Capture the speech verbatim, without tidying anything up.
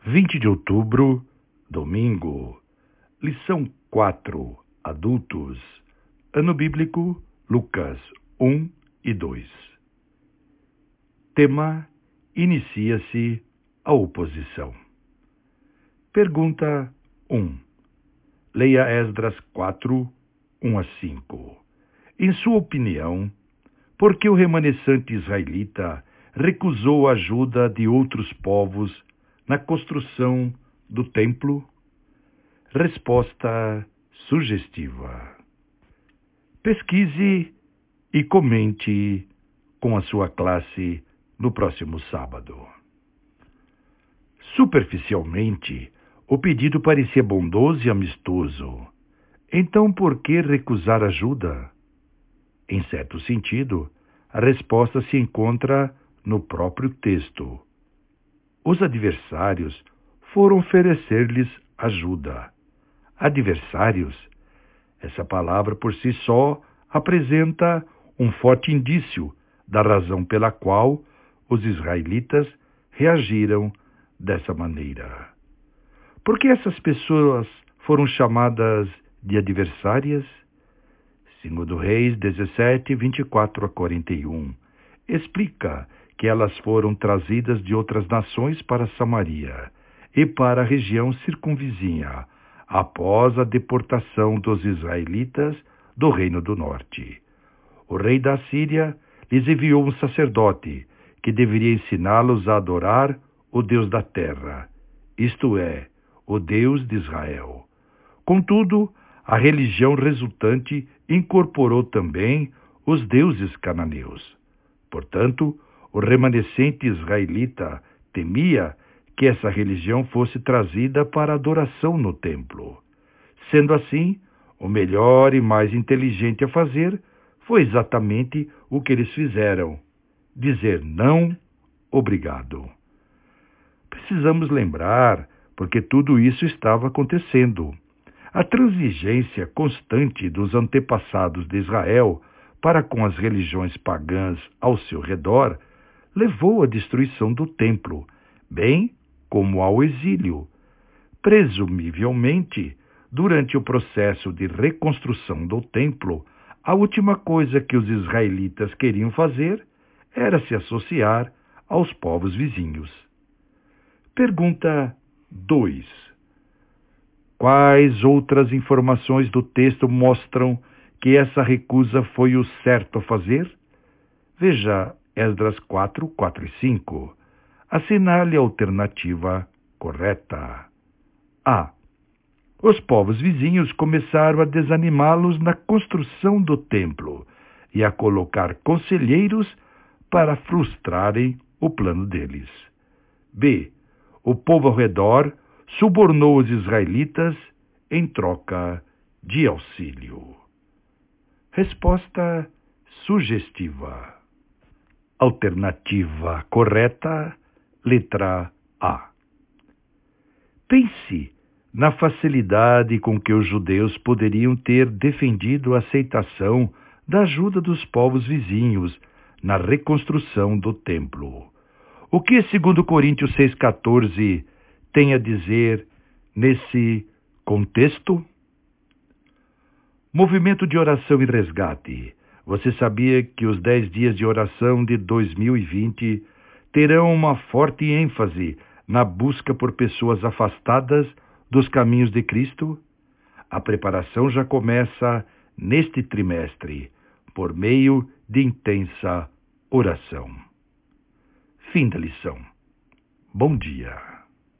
vinte de outubro, domingo. Lição quatro, adultos. Ano bíblico, Lucas um e dois. Tema: inicia-se a oposição. Pergunta um. Leia Esdras quatro, um a cinco. Em sua opinião, por que o remanescente israelita recusou a ajuda de outros povos na construção do templo? Resposta sugestiva. Pesquise e comente com a sua classe no próximo sábado. Superficialmente, o pedido parecia bondoso e amistoso. Então, por que recusar ajuda? Em certo sentido, a resposta se encontra no próprio texto. Os adversários foram oferecer-lhes ajuda. Adversários? Essa palavra por si só apresenta um forte indício da razão pela qual os israelitas reagiram dessa maneira. Por que essas pessoas foram chamadas de adversárias? Segundo Reis dezessete, vinte e quatro a quarenta e um, explica que elas foram trazidas de outras nações para Samaria e para a região circunvizinha, após a deportação dos israelitas do Reino do Norte. O rei da Síria lhes enviou um sacerdote que deveria ensiná-los a adorar o Deus da terra, isto é, o Deus de Israel. Contudo, a religião resultante incorporou também os deuses cananeus. Portanto, o remanescente israelita temia que essa religião fosse trazida para adoração no templo. Sendo assim, o melhor e mais inteligente a fazer foi exatamente o que eles fizeram: dizer não, obrigado. Precisamos lembrar porque tudo isso estava acontecendo. A transigência constante dos antepassados de Israel para com as religiões pagãs ao seu redor levou à destruição do templo, bem como ao exílio. Presumivelmente, durante o processo de reconstrução do templo, a última coisa que os israelitas queriam fazer era se associar aos povos vizinhos. Pergunta dois. Quais outras informações do texto mostram que essa recusa foi o certo a fazer? Veja Esdras quatro, quatro e cinco. Assinale a alternativa correta. A. Os povos vizinhos começaram a desanimá-los na construção do templo e a colocar conselheiros para frustrarem o plano deles. B. O povo ao redor subornou os israelitas em troca de auxílio. Resposta sugestiva. Alternativa correta, letra A. Pense na facilidade com que os judeus poderiam ter defendido a aceitação da ajuda dos povos vizinhos na reconstrução do templo. O que segundo Coríntios seis, quatorze tem a dizer nesse contexto? Movimento de oração e resgate. Você sabia que os dez dias de oração de dois mil e vinte terão uma forte ênfase na busca por pessoas afastadas dos caminhos de Cristo? A preparação já começa neste trimestre, por meio de intensa oração. Fim da lição. Bom dia.